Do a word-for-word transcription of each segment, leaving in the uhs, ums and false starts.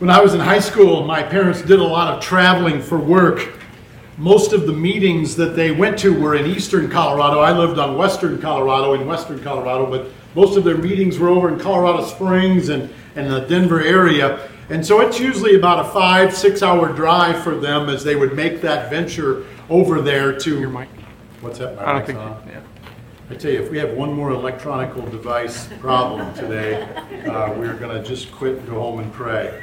When I was in high school, my parents did a lot of traveling for work. Most of the meetings that they went to were in eastern Colorado. I lived on western Colorado, in western Colorado, but most of their meetings were over in Colorado Springs and, and the Denver area. And so it's usually about a five, six hour drive for them as they would make that venture over there to... Your mic. What's that? My I don't mic's think, on? yeah. I tell you, if we have one more electronical device problem today, uh, we're going to just quit and go home and pray.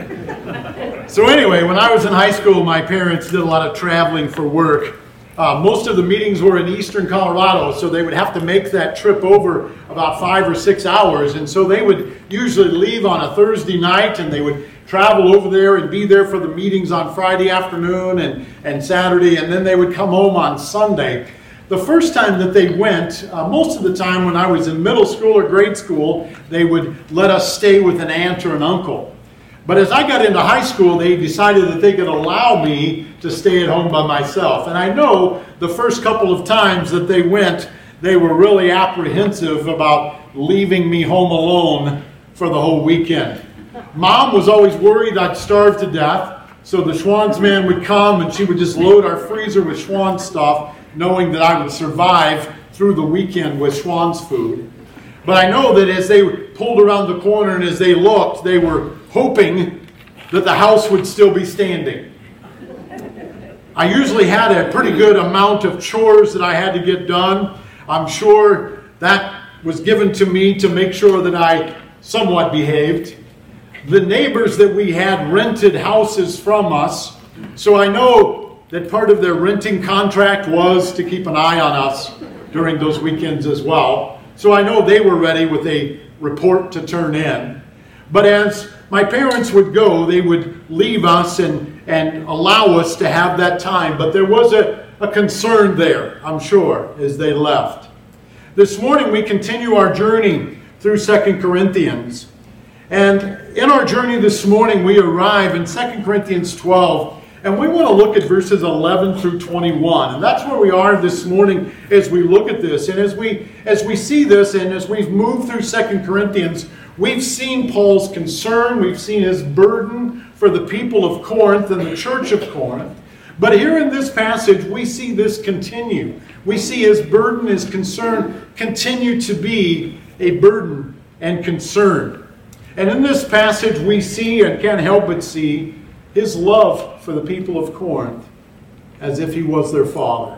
So anyway, when I was in high school, my parents did a lot of traveling for work. Uh, most of the meetings were in eastern Colorado, so they would have to make that trip over about five or six hours. And so they would usually leave on a Thursday night, and they would travel over there and be there for the meetings on Friday afternoon and, and Saturday, and then they would come home on Sunday. The first time that they went, uh, most of the time when I was in middle school or grade school, they would let us stay with an aunt or an uncle. But as I got into high school, they decided that they could allow me to stay at home by myself. And I know the first couple of times that they went, they were really apprehensive about leaving me home alone for the whole weekend. Mom was always worried I'd starve to death, so the Schwann's man would come and she would just load our freezer with Schwann stuff, knowing that I would survive through the weekend with Schwann's food. But I know that as they pulled around the corner and as they looked, they were hoping that the house would still be standing. I usually had a pretty good amount of chores that I had to get done. I'm sure that was given to me to make sure that I somewhat behaved. The neighbors that we had rented houses from us, so I know that part of their renting contract was to keep an eye on us during those weekends as well. So I know they were ready with a report to turn in. But as my parents would go, they would leave us and, and allow us to have that time. But there was a, a concern there, I'm sure, as they left. This morning we continue our journey through Second Corinthians. And in our journey this morning we arrive in Second Corinthians twelve. And we want to look at verses eleven through twenty-one. And that's where we are this morning as we look at this. And as we as we see this and as we've moved through Second Corinthians, we've seen Paul's concern. We've seen his burden for the people of Corinth and the church of Corinth. But here in this passage, we see this continue. We see his burden, his concern continue to be a burden and concern. And in this passage, we see and can't help but see his love for the people of Corinth as if he was their father.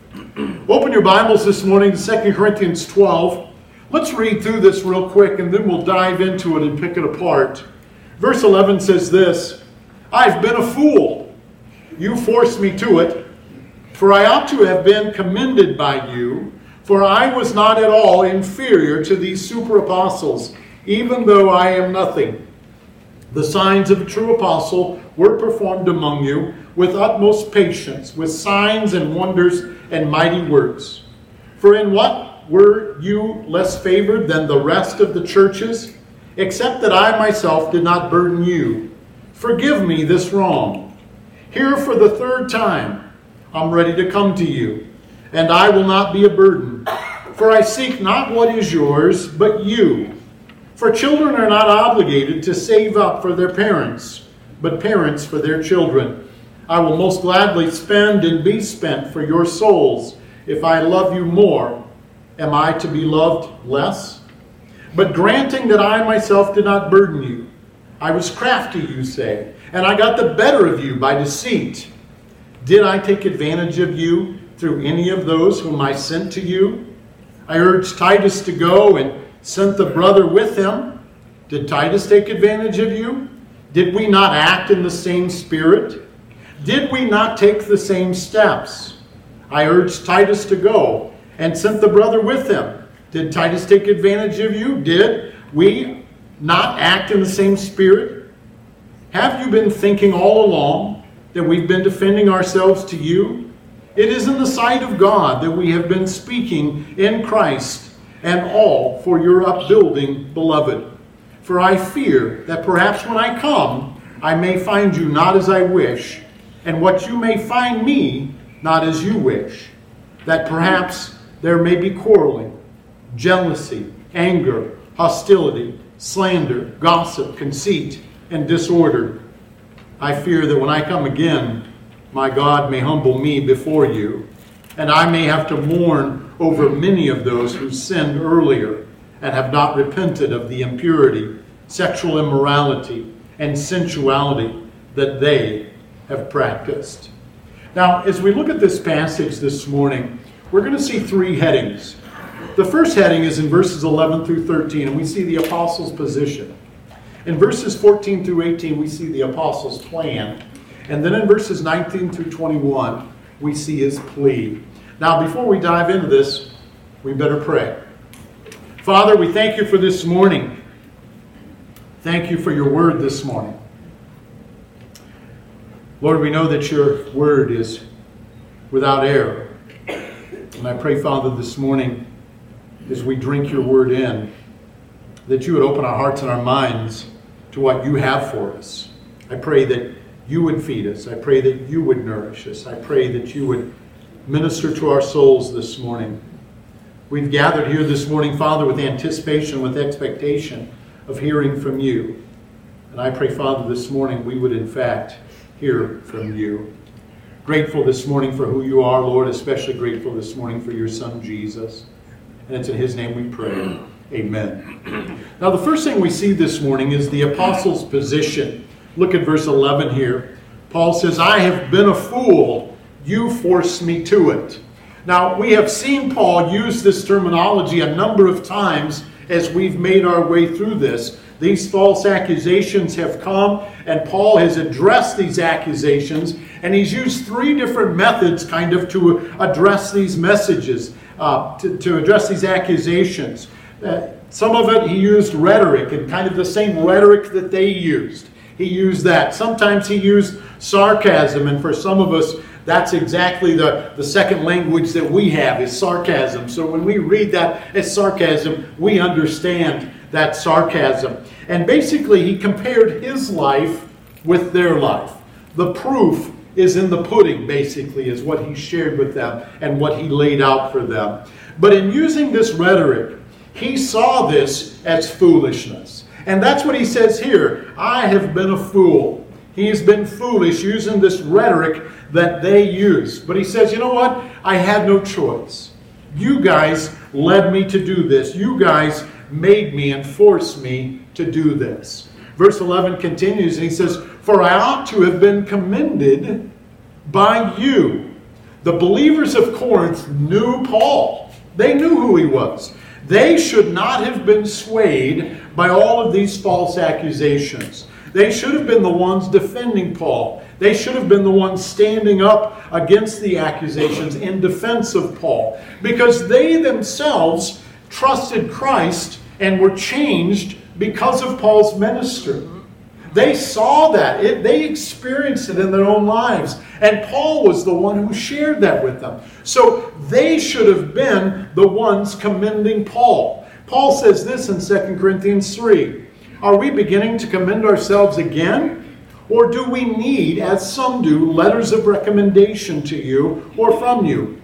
Open your Bibles this morning to Second Corinthians twelve. Let's read through this real quick and then we'll dive into it and pick it apart. Verse eleven says this, "I've been a fool. You forced me to it, for I ought to have been commended by you, for I was not at all inferior to these super apostles, even though I am nothing. The signs of a true apostle were performed among you with utmost patience, with signs and wonders and mighty works. For in what were you less favored than the rest of the churches? Except that I myself did not burden you. Forgive me this wrong. Here for the third time I'm ready to come to you, and I will not be a burden. For I seek not what is yours, but you. For children are not obligated to save up for their parents, but parents for their children. I will most gladly spend and be spent for your souls. If I love you more, am I to be loved less? But granting that I myself did not burden you, I was crafty, you say, and I got the better of you by deceit. Did I take advantage of you through any of those whom I sent to you? I urged Titus to go and sent the brother with him. Did Titus take advantage of you? Did we not act in the same spirit? Did we not take the same steps? I urged Titus to go and sent the brother with him. Did Titus take advantage of you? Did we not act in the same spirit? Have you been thinking all along that we've been defending ourselves to you? It is in the sight of God that we have been speaking in Christ, and all for your upbuilding, beloved. For I fear that perhaps when I come, I may find you not as I wish, and what you may find me not as you wish. That perhaps there may be quarreling, jealousy, anger, hostility, slander, gossip, conceit, and disordered. I fear that when I come again, my God may humble me before you, and I may have to mourn over many of those who sinned earlier and have not repented of the impurity, sexual immorality, and sensuality that they have practiced. Now, as we look at this passage this morning, we're going to see three headings. The first heading is in verses eleven through thirteen, and we see the apostles' position. In verses fourteen through eighteen, we see the apostles' plan. And then in verses nineteen through twenty-one, we see his plea. Now, before we dive into this, we better pray. Father, we thank you for this morning. Thank you for your word this morning. Lord, we know that your word is without error. And I pray, Father, this morning, as we drink your word in, that you would open our hearts and our minds to what you have for us. I pray that you would feed us. I pray that you would nourish us. I pray that you would minister to our souls this morning. We've gathered here this morning, Father, with anticipation, with expectation of hearing from you. And I pray, Father, this morning we would in fact hear from you. Grateful this morning for who you are, Lord, especially grateful this morning for your Son, Jesus. And it's in his name we pray. Amen. Now, the first thing we see this morning is the apostles' position. Look at verse eleven here. Paul says, I have been a fool. You forced me to it. Now, we have seen Paul use this terminology a number of times as we've made our way through this. These false accusations have come, and Paul has addressed these accusations, and he's used three different methods kind of to address these messages. Uh, to, to address these accusations. Uh, some of it he used rhetoric, and kind of the same rhetoric that they used. He used that. Sometimes he used sarcasm, and for some of us, that's exactly the, the second language that we have, is sarcasm. So when we read that as sarcasm, we understand that sarcasm. And basically, he compared his life with their life. The proof is in the pudding, basically, is what he shared with them and what he laid out for them. But in using this rhetoric, he saw this as foolishness. And that's what he says here. I have been a fool. He's been foolish using this rhetoric that they use. But he says, you know what? I had no choice. You guys led me to do this. You guys made me and forced me to do this. Verse eleven continues, and he says, for I ought to have been commended by you. The believers of Corinth knew Paul. They knew who he was. They should not have been swayed by all of these false accusations. They should have been the ones defending Paul. They should have been the ones standing up against the accusations in defense of Paul, because they themselves trusted Christ and were changed because of Paul's ministry. They saw that. It, they experienced it in their own lives. And Paul was the one who shared that with them. So they should have been the ones commending Paul. Paul says this in Second Corinthians three. Are we beginning to commend ourselves again? Or do we need, as some do, letters of recommendation to you or from you?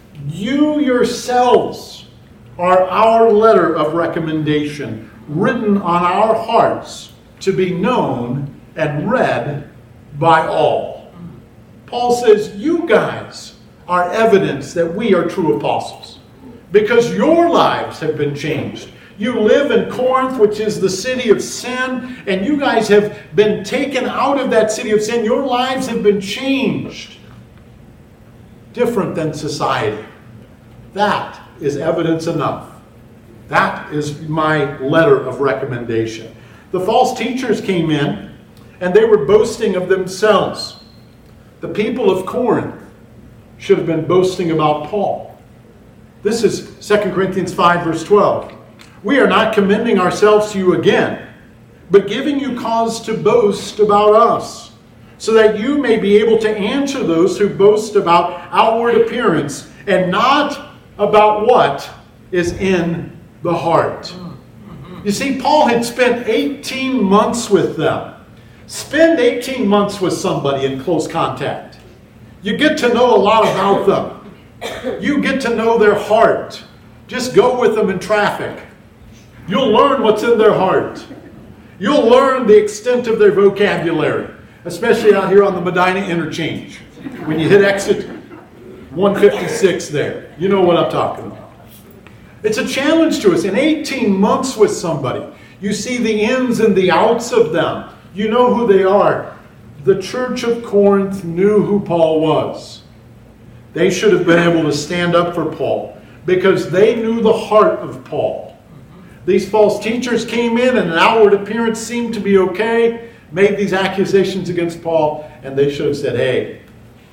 You yourselves are our letter of recommendation, written on our hearts, to be known and read by all. Paul says, you guys are evidence that we are true apostles, because your lives have been changed. You live in Corinth, which is the city of sin, and you guys have been taken out of that city of sin. Your lives have been changed. Different than society. That is evidence enough. That is my letter of recommendation. The false teachers came in, and they were boasting of themselves. The people of Corinth should have been boasting about Paul. This is Second Corinthians five, verse twelve. We are not commending ourselves to you again, but giving you cause to boast about us, so that you may be able to answer those who boast about outward appearance and not about what is in the heart. You see, Paul had spent eighteen months with them. Spend eighteen months with somebody in close contact. You get to know a lot about them. You get to know their heart. Just go with them in traffic. You'll learn what's in their heart. You'll learn the extent of their vocabulary, especially out here on the Medina interchange. When you hit exit one fifty-six there, you know what I'm talking about. It's a challenge to us. In eighteen months with somebody, you see the ins and the outs of them. You know who they are. The church of Corinth knew who Paul was. They should have been able to stand up for Paul because they knew the heart of Paul. These false teachers came in and an outward appearance seemed to be okay, made these accusations against Paul, and they should have said, hey,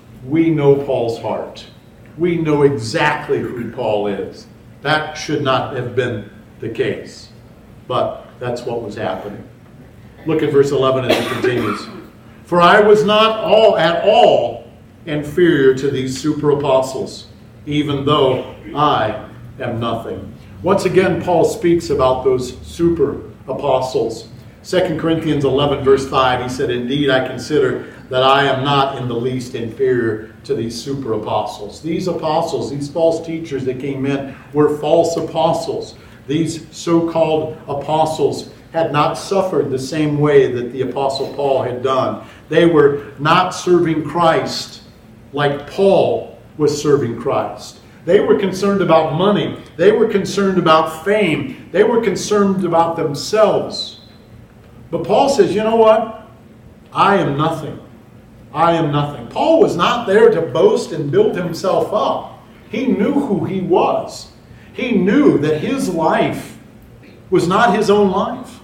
we know Paul's heart. We know exactly who Paul is. That should not have been the case. But that's what was happening. Look at verse eleven as it continues. For I was not all at all inferior to these super apostles, even though I am nothing. Once again, Paul speaks about those super apostles. Second Corinthians eleven, verse five, he said, indeed, I consider that I am not in the least inferior to these super apostles. These apostles, these false teachers that came in, were false apostles. These so-called apostles had not suffered the same way that the apostle Paul had done. They were not serving Christ like Paul was serving Christ. They were concerned about money. They were concerned about fame. They were concerned about themselves. But Paul says, you know what? I am nothing. I am nothing. Paul was not there to boast and build himself up. He knew who he was. He knew that his life was not his own life.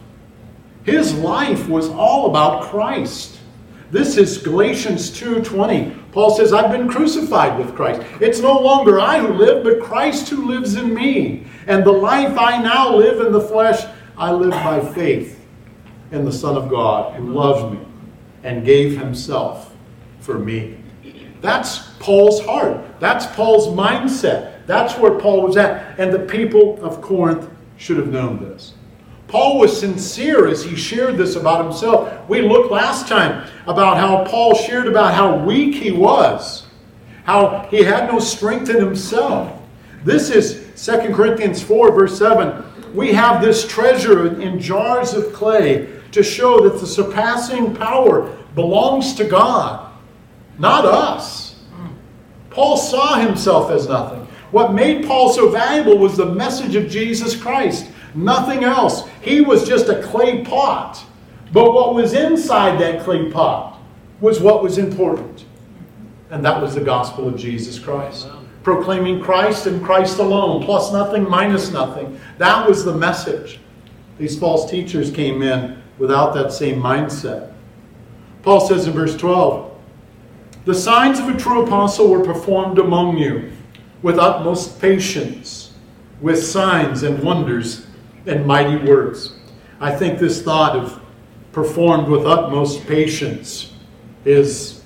His life was all about Christ. This is Galatians two twenty. Paul says, I've been crucified with Christ. It's no longer I who live, but Christ who lives in me. And the life I now live in the flesh, I live by faith in the Son of God who loved me and gave himself for me. That's Paul's heart. That's Paul's mindset. That's where Paul was at. And the people of Corinth should have known this. Paul was sincere as he shared this about himself. We looked last time about how Paul shared about how weak he was, how he had no strength in himself. This is Second Corinthians four, verse seven. We have this treasure in jars of clay to show that the surpassing power belongs to God, not us. Paul saw himself as nothing. What made Paul so valuable was the message of Jesus Christ. Nothing else. He was just a clay pot. But what was inside that clay pot was what was important. And that was the gospel of Jesus Christ. Proclaiming Christ and Christ alone, plus nothing, minus nothing. That was the message. These false teachers came in without that same mindset. Paul says in verse twelve, the signs of a true apostle were performed among you with utmost patience, with signs and wonders and mighty works. I think this thought of performed with utmost patience is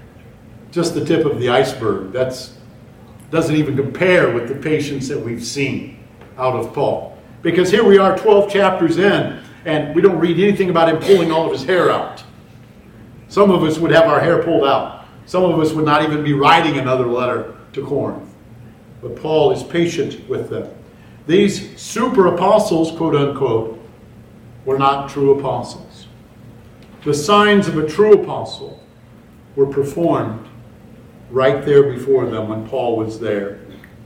just the tip of the iceberg. That doesn't even compare with the patience that we've seen out of Paul. Because here we are twelve chapters in, and we don't read anything about him pulling all of his hair out. Some of us would have our hair pulled out. Some of us would not even be writing another letter to Corinth. But Paul is patient with them. These super apostles, quote unquote, were not true apostles. The signs of a true apostle were performed right there before them when Paul was there.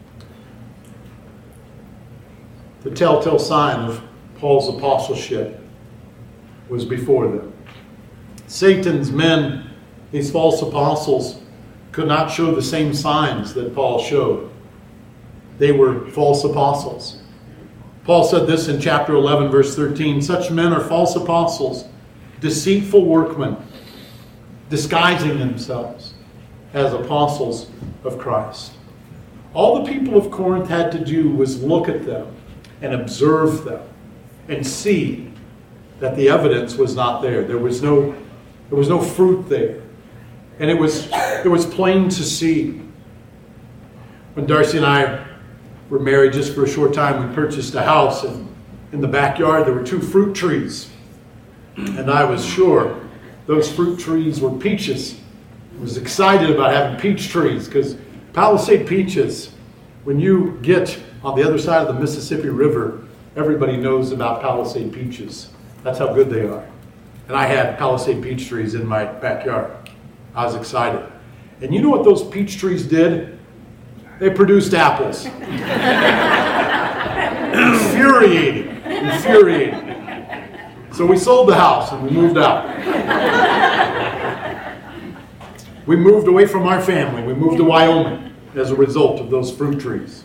The telltale sign of Paul's apostleship was before them. Satan's men, these false apostles, could not show the same signs that Paul showed. They were false apostles. Paul said this in chapter eleven, verse thirteen, such men are false apostles, deceitful workmen, disguising themselves as apostles of Christ. All the people of Corinth had to do was look at them and observe them and see that the evidence was not there. There was no, there was no fruit there. And it was, it was plain to see. When Darcy and I were married just for a short time, we purchased a house, and in the backyard there were two fruit trees. And I was sure those fruit trees were peaches. I was excited about having peach trees because Palisade peaches, when you get on the other side of the Mississippi River, everybody knows about Palisade peaches. That's how good they are. And I had Palisade peach trees in my backyard. I was excited. And you know what those peach trees did? They produced apples. Infuriating. Infuriating. So we sold the house and we moved out. We moved away from our family. We moved to Wyoming as a result of those fruit trees.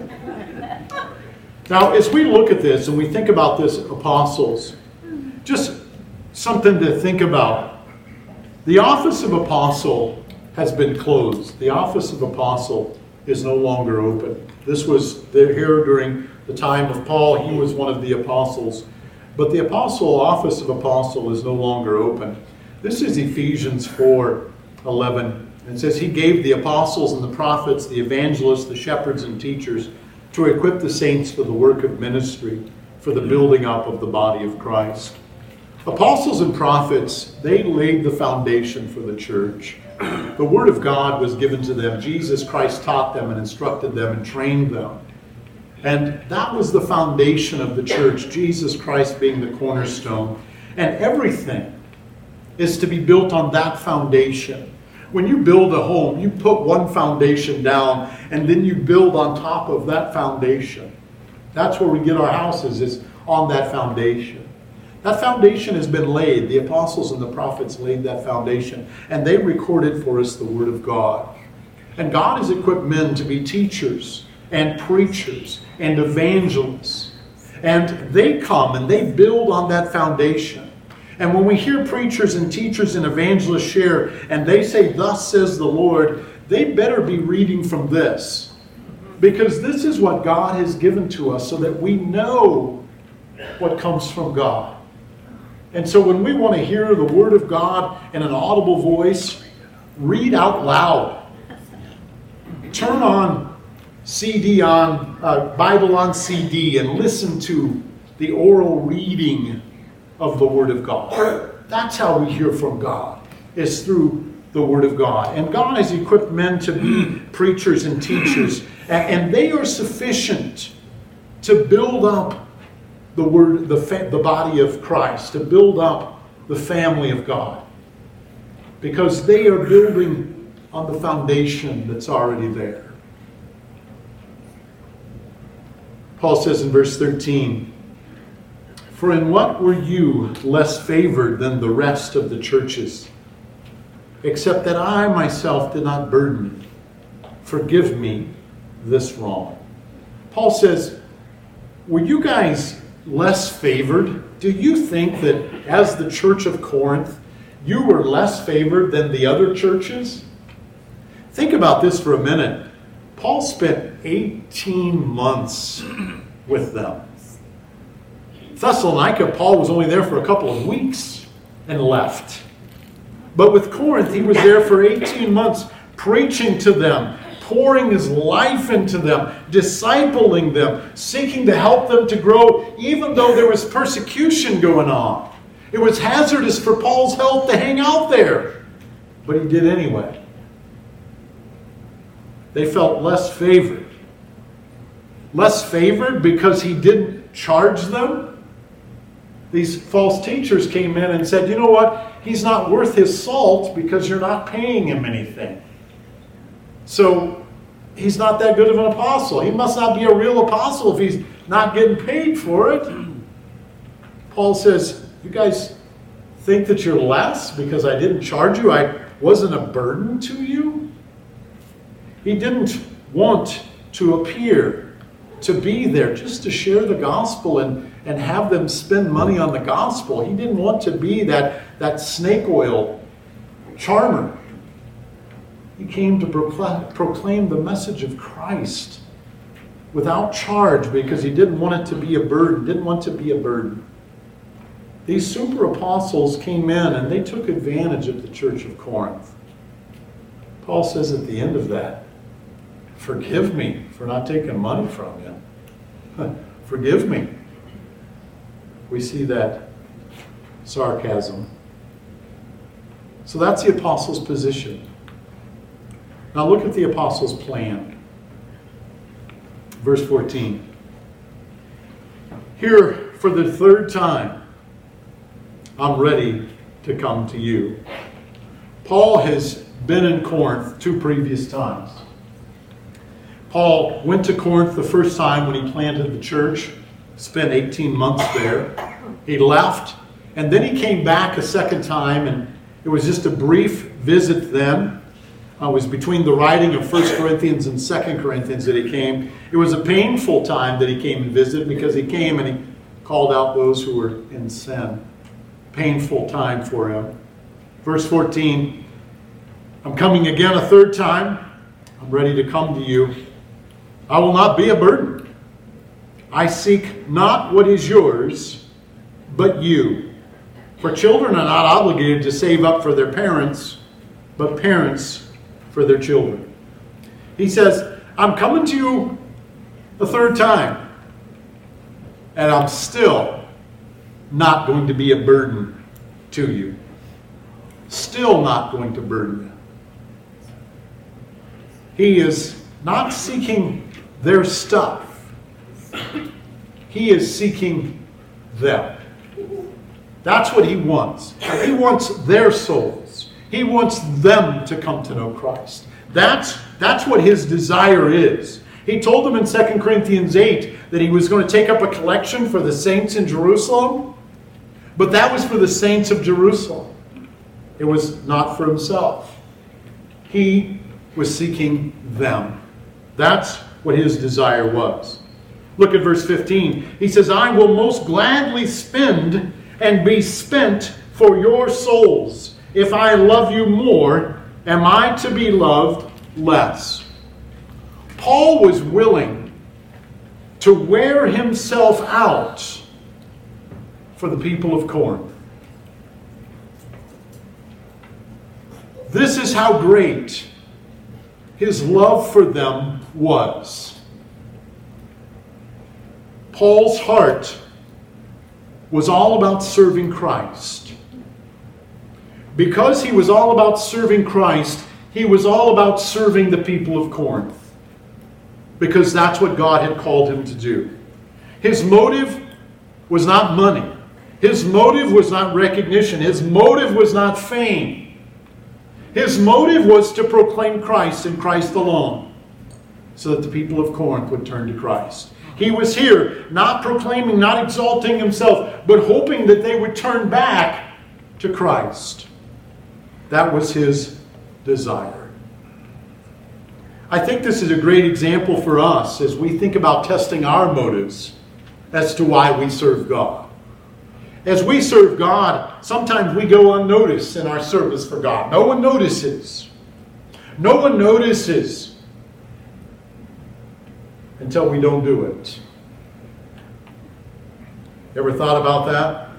Now, as we look at this and we think about this apostles, just something to think about. The office of apostle has been closed. The office of apostle is no longer open. This was here during the time of Paul. He was one of the apostles. But the apostle office of apostle is no longer open. This is Ephesians four eleven. It says, he gave the apostles and the prophets, the evangelists, the shepherds and teachers to equip the saints for the work of ministry, for the building up of the body of Christ. Apostles and prophets, they laid the foundation for the church. The Word of God was given to them. Jesus Christ taught them and instructed them and trained them. And that was the foundation of the church, Jesus Christ being the cornerstone. And everything is to be built on that foundation. When you build a home, you put one foundation down and then you build on top of that foundation. That's where we get our houses, is on that foundation. That foundation has been laid. The apostles and the prophets laid that foundation, and they recorded for us the Word of God. And God has equipped men to be teachers and preachers and evangelists. And they come and they build on that foundation. And when we hear preachers and teachers and evangelists share, and they say, thus says the Lord, they better be reading from this. Because this is what God has given to us so that we know what comes from God. And so when we want to hear the Word of God in an audible voice, read out loud. Turn on C D on, uh, Bible on C D, and listen to the oral reading of the Word of God. That's how we hear from God, is through the Word of God. And God has equipped men to be preachers and teachers, and they are sufficient to build up the word, the, fa- the body of Christ, to build up the family of God, because they are building on the foundation that's already there. Paul says in verse thirteen, for in what were you less favored than the rest of the churches, except that I myself did not burden you? Forgive me this wrong. Paul says, were you guys less favored? Do you think that as the church of Corinth, you were less favored than the other churches? Think about this for a minute. Paul spent eighteen months with them. Thessalonica, Paul was only there for a couple of weeks and left. But with Corinth, he was there for eighteen months, preaching to them, pouring his life into them, discipling them, seeking to help them to grow, even though there was persecution going on. It was hazardous for Paul's health to hang out there, but he did anyway. They felt less favored. Less favored because he didn't charge them. These false teachers came in and said, you know what? He's not worth his salt because you're not paying him anything. So he's not that good of an apostle. He must not be a real apostle if he's not getting paid for it. Paul says, you guys think that you're less because I didn't charge you? I wasn't a burden to you? He didn't want to appear to be there just to share the gospel and, and have them spend money on the gospel. He didn't want to be that, that snake oil charmer. He came to proclaim, proclaim the message of Christ without charge because he didn't want it to be a burden, didn't want to be a burden. These super apostles came in and they took advantage of the church of Corinth. Paul says at the end of that, forgive me for not taking money from you. Forgive me. We see that sarcasm. So that's the apostles' position. Now look at the apostles' plan. Verse fourteen. Here, for the third time, I'm ready to come to you. Paul has been in Corinth two previous times. Paul went to Corinth the first time when he planted the church, spent eighteen months there. He left, and then he came back a second time, and it was just a brief visit then. Uh, it was between the writing of First Corinthians and Second Corinthians that he came. It was a painful time that he came and visited because he came and he called out those who were in sin. Painful time for him. Verse fourteen, I'm coming again a third time. I'm ready to come to you. I will not be a burden. I seek not what is yours, but you. For children are not obligated to save up for their parents, but parents for their children. He says, I'm coming to you a third time, and I'm still not going to be a burden to you. Still not going to burden you. He is not seeking their stuff. He is seeking them. That's what he wants. He wants their souls. He wants them to come to know Christ. That's, that's what his desire is. He told them in Second Corinthians eight that he was going to take up a collection for the saints in Jerusalem, but that was for the saints of Jerusalem. It was not for himself. He was seeking them. That's what his desire was. Look at verse fifteen. He says, I will most gladly spend and be spent for your souls. If I love you more, am I to be loved less? Paul was willing to wear himself out for the people of Corinth. This is how great his love for them was. Paul's heart was all about serving Christ. Because he was all about serving Christ, he was all about serving the people of Corinth. Because that's what God had called him to do. His motive was not money. His motive was not recognition. His motive was not fame. His motive was to proclaim Christ and Christ alone, so that the people of Corinth would turn to Christ. He was here not proclaiming, not exalting himself, but hoping that they would turn back to Christ. That was his desire. I think this is a great example for us as we think about testing our motives as to why we serve God. As we serve God, sometimes we go unnoticed in our service for God. No one notices. No one notices until we don't do it. Ever thought about that?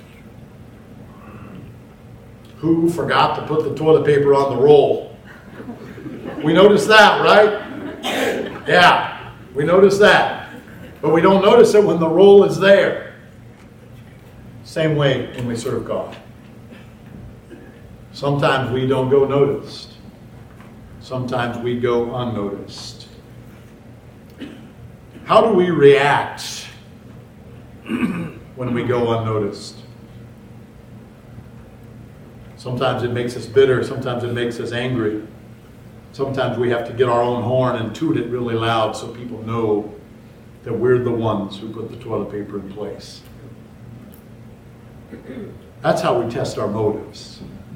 Who forgot to put the toilet paper on the roll? We notice that, right? Yeah, we notice that. But we don't notice it when the roll is there. Same way when we serve God. Sometimes we don't go noticed. Sometimes we go unnoticed. How do we react when we go unnoticed? Sometimes it makes us bitter. Sometimes it makes us angry. Sometimes we have to get our own horn and toot it really loud so people know that we're the ones who put the toilet paper in place. That's how we test our motives.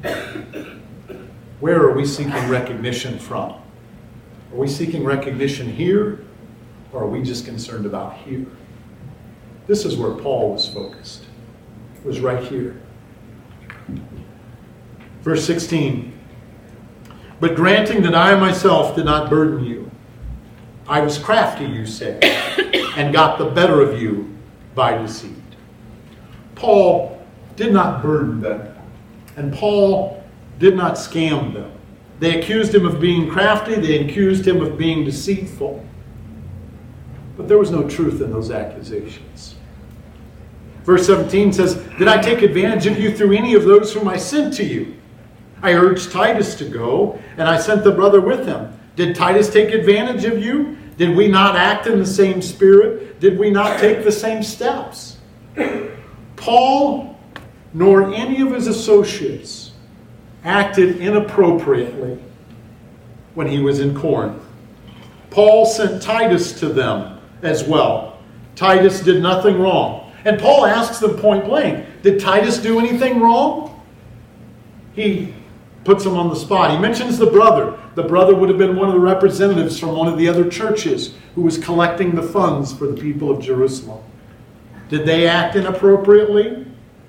Where are we seeking recognition from? Are we seeking recognition here, or are we just concerned about here? This is where Paul was focused. It was right here. Verse sixteen. But granting that I myself did not burden you, I was crafty, you say, and got the better of you by deceit. Paul did not burden them, and Paul did not scam them. They accused him of being crafty, they accused him of being deceitful. But there was no truth in those accusations. Verse seventeen says, did I take advantage of you through any of those whom I sent to you? I urged Titus to go, and I sent the brother with him. Did Titus take advantage of you? Did we not act in the same spirit? Did we not take the same steps? Paul nor any of his associates acted inappropriately when he was in Corinth. Paul sent Titus to them as well. Titus did nothing wrong. And Paul asks them point blank, did Titus do anything wrong? He puts him on the spot. He mentions the brother. The brother would have been one of the representatives from one of the other churches who was collecting the funds for the people of Jerusalem. Did they act inappropriately?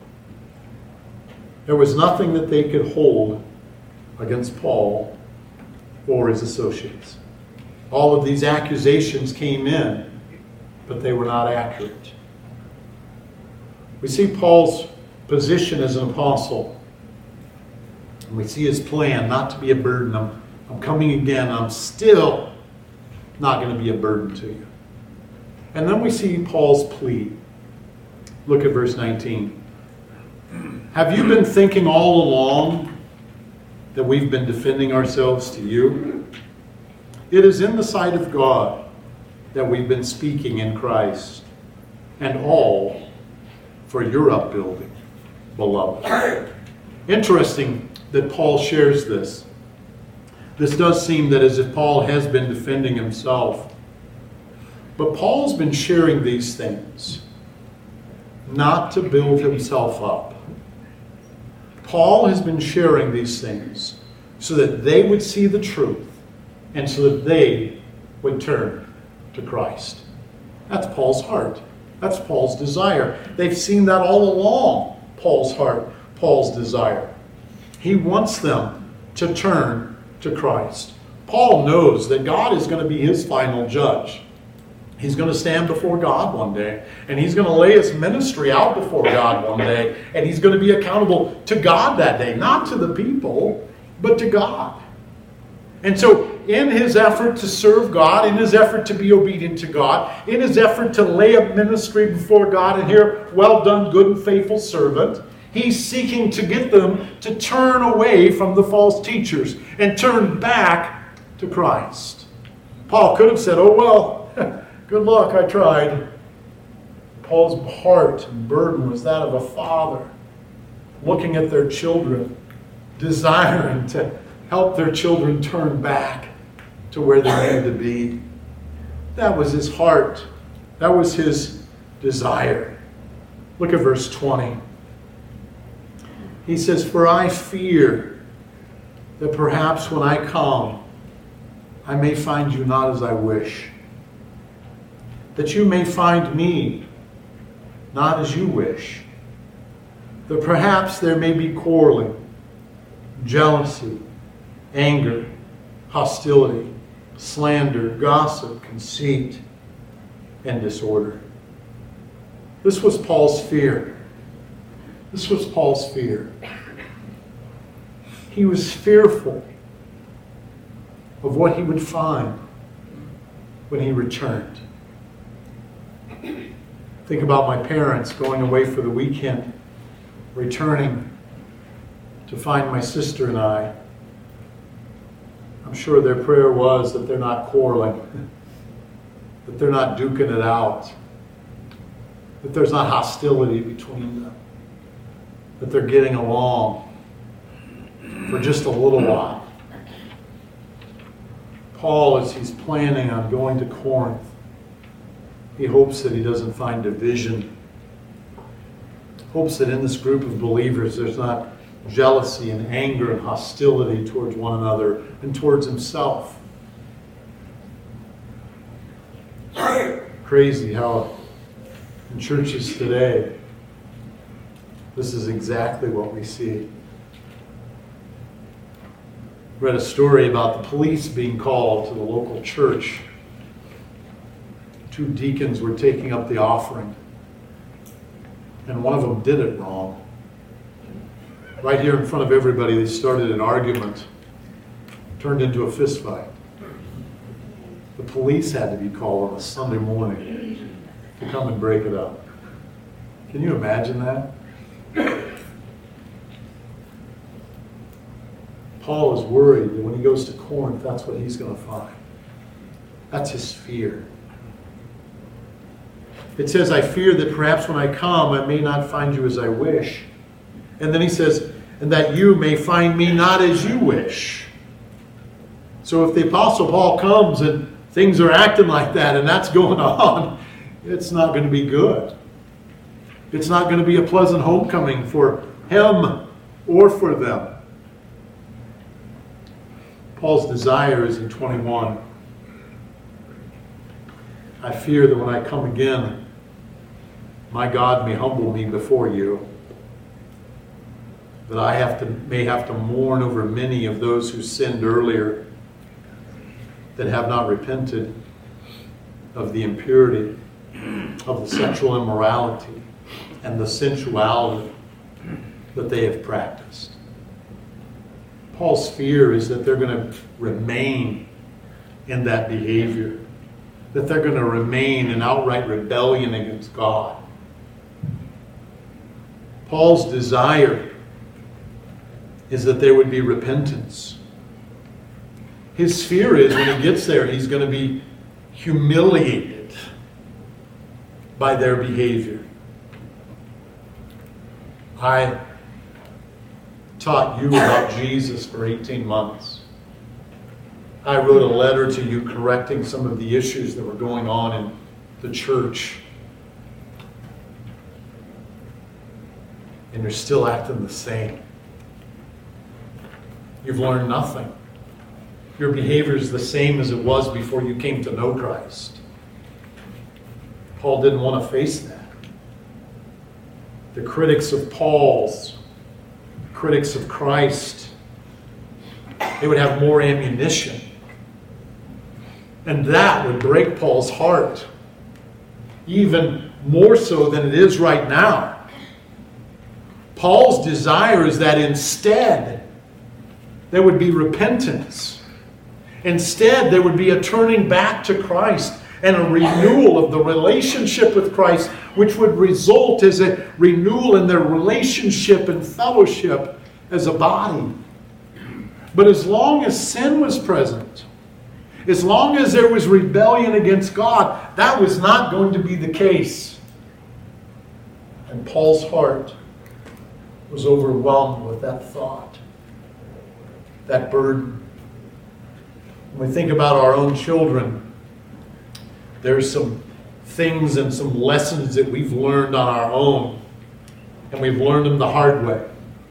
There was nothing that they could hold against Paul or his associates. All of these accusations came in, but they were not accurate. We see Paul's position as an apostle. And we see his plan not to be a burden. I'm, I'm coming again. I'm still not going to be a burden to you. And then we see Paul's plea. Look at verse nineteen. Have you been thinking all along that we've been defending ourselves to you? It is in the sight of God that we've been speaking in Christ, and all for your upbuilding, beloved. Interesting that Paul shares this. This does seem that as if Paul has been defending himself. But Paul's been sharing these things not to build himself up. Paul has been sharing these things so that they would see the truth and so that they would turn to Christ. That's Paul's heart. That's Paul's desire. They've seen that all along, Paul's heart, Paul's desire. He wants them to turn to Christ. Paul knows that God is going to be his final judge. He's going to stand before God one day, and he's going to lay his ministry out before God one day, and he's going to be accountable to God that day, not to the people, but to God. And so in his effort to serve God, in his effort to be obedient to God, in his effort to lay a ministry before God and hear, well done, good and faithful servant, he's seeking to get them to turn away from the false teachers and turn back to Christ. Paul could have said, oh well, good luck, I tried. Paul's heart and burden was that of a father looking at their children, desiring to help their children turn back to where they needed to be. That was his heart. That was his desire. Look at verse twenty. He says, for I fear that perhaps when I come, I may find you not as I wish, that you may find me not as you wish, that perhaps there may be quarreling, jealousy, anger, hostility, slander, gossip, conceit, and disorder. This was Paul's fear. This was Paul's fear. He was fearful of what he would find when he returned. Think about my parents going away for the weekend, returning to find my sister and I. I'm sure their prayer was that they're not quarreling, that they're not duking it out, that there's not hostility between them, that they're getting along for just a little while. Paul, as he's planning on going to Corinth, he hopes that he doesn't find division. Hopes that in this group of believers there's not jealousy and anger and hostility towards one another and towards himself. Crazy how in churches today this is exactly what we see. Read a story about the police being called to the local church. Two deacons were taking up the offering, and one of them did it wrong. Right here in front of everybody, they started an argument, turned into a fist fight. The police had to be called on a Sunday morning to come and break it up. Can you imagine that? Paul is worried that when he goes to Corinth, that's what he's going to find. That's his fear. It says, I fear that perhaps when I come, I may not find you as I wish, And then he says, and that you may find me not as you wish. So if the Apostle Paul comes and things are acting like that and that's going on, it's not going to be good. It's not going to be a pleasant homecoming for him or for them. Paul's desire is in twenty-one. I fear that when I come again, my God may humble me before you, that I have to, may have to mourn over many of those who sinned earlier, that have not repented of the impurity, of the sexual immorality, and the sensuality that they have practiced. Paul's fear is that they're going to remain in that behavior, that they're going to remain in outright rebellion against God. Paul's desire is that there would be repentance. His fear is when he gets there, he's going to be humiliated by their behavior. I taught you about Jesus for eighteen months. I wrote a letter to you correcting some of the issues that were going on in the church. And you're still acting the same. You've learned nothing. Your behavior is the same as it was before you came to know Christ. Paul didn't want to face that. The critics of Paul's, critics of Christ, they would have more ammunition. And that would break Paul's heart, even more so than it is right now. Paul's desire is that instead there would be repentance. Instead, there would be a turning back to Christ and a renewal of the relationship with Christ, which would result as a renewal in their relationship and fellowship as a body. But as long as sin was present, as long as there was rebellion against God, that was not going to be the case. And Paul's heart was overwhelmed with that thought, that burden. When we think about our own children, there's some things and some lessons that we've learned on our own, and we've learned them the hard way.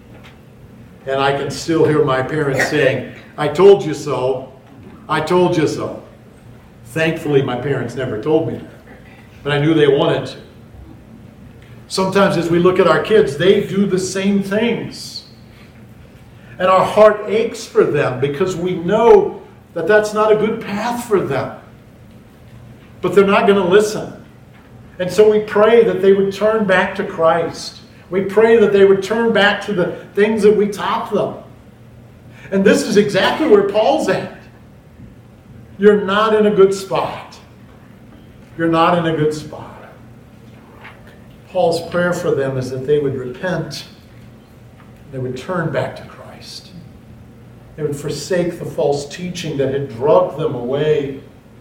And I can still hear my parents saying, "I told you so. I told you so." Thankfully, my parents never told me that, but I knew they wanted to. Sometimes as we look at our kids, they do the same things. And our heart aches for them because we know that that's not a good path for them. But they're not going to listen. And so we pray that they would turn back to Christ. We pray that they would turn back to the things that we taught them. And this is exactly where Paul's at. You're not in a good spot. You're not in a good spot. Paul's prayer for them is that they would repent. They would turn back to Christ. They would forsake the false teaching that had drugged them away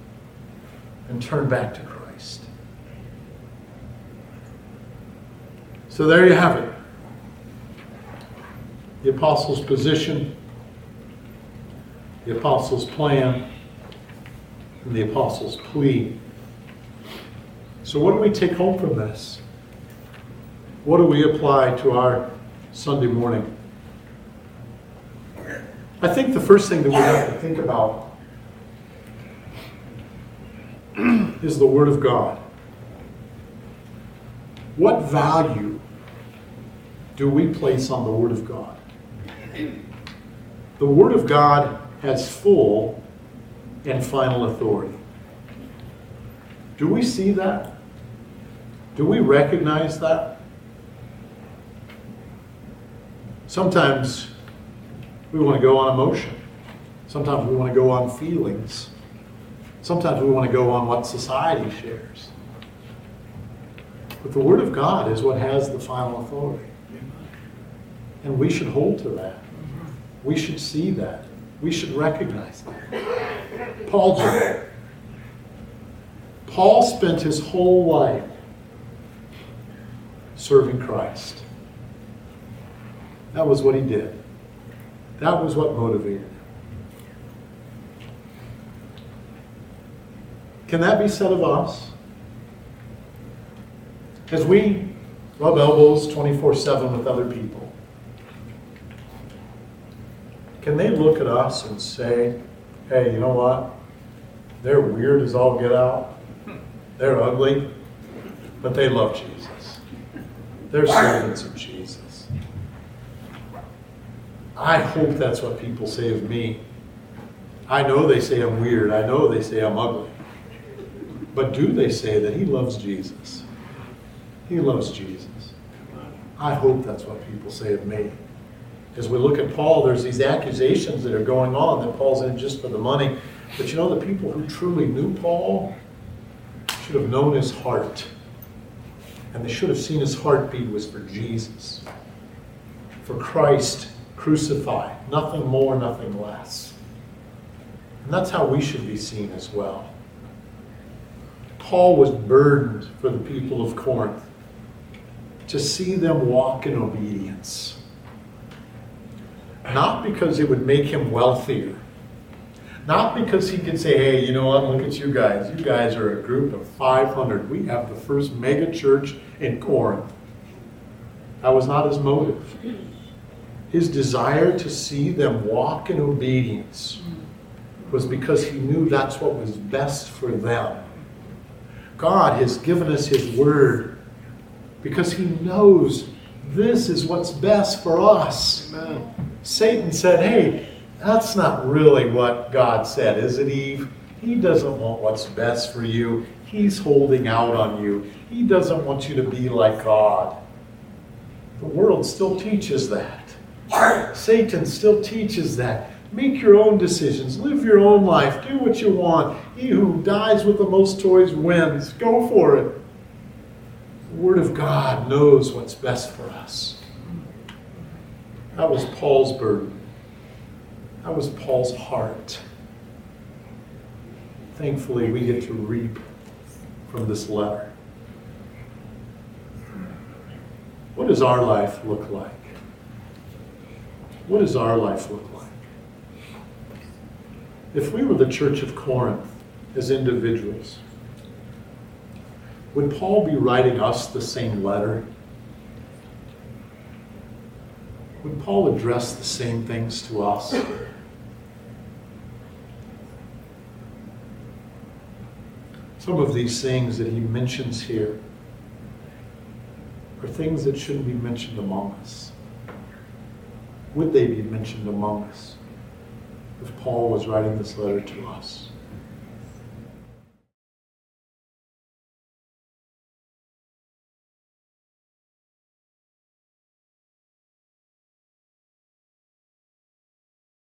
and turn back to Christ. So there you have it. The apostles' position, the apostles' plan, and the apostles' plea. So what do we take home from this? What do we apply to our Sunday morning? I think the first thing that we have to think about is the Word of God. What value do we place on the Word of God? The Word of God has full and final authority. Do we see that? Do we recognize that? Sometimes we want to go on emotion. Sometimes we want to go on feelings. Sometimes we want to go on what society shares. But the Word of God is what has the final authority. And we should hold to that. We should see that. We should recognize that. Paul did. Paul spent his whole life serving Christ. That was what he did. That was what motivated him. Can that be said of us? As we rub elbows twenty-four seven with other people, can they look at us and say, hey, you know what? They're weird as all get out. They're ugly, but they love Jesus. They're servants of Jesus. I hope that's what people say of me. I know they say I'm weird. I know they say I'm ugly. But do they say that he loves Jesus? He loves Jesus. I hope that's what people say of me. As we look at Paul, there's these accusations that are going on that Paul's in just for the money. But you know, the people who truly knew Paul should have known his heart. And they should have seen his heartbeat was for Jesus. For Christ crucified. Nothing more, nothing less. And that's how we should be seen as well. Paul was burdened for the people of Corinth to see them walk in obedience. Not because it would make him wealthier. Not because he could say, hey, you know what, look at you guys. You guys are a group of five hundred. We have the first mega church in Corinth. That was not his motive. His desire to see them walk in obedience was because he knew that's what was best for them. God has given us his word because he knows this is what's best for us. Amen. Satan said, hey, that's not really what God said, is it, Eve? He doesn't want what's best for you. He's holding out on you. He doesn't want you to be like God. The world still teaches that. Satan still teaches that. Make your own decisions. Live your own life. Do what you want. He who dies with the most toys wins. Go for it. The Word of God knows what's best for us. That was Paul's burden. That was Paul's heart. Thankfully, we get to reap from this letter. What does our life look like? What does our life look like? If we were the church of Corinth as individuals, would Paul be writing us the same letter? Would Paul address the same things to us? Some of these things that he mentions here are things that shouldn't be mentioned among us. Would they be mentioned among us if Paul was writing this letter to us?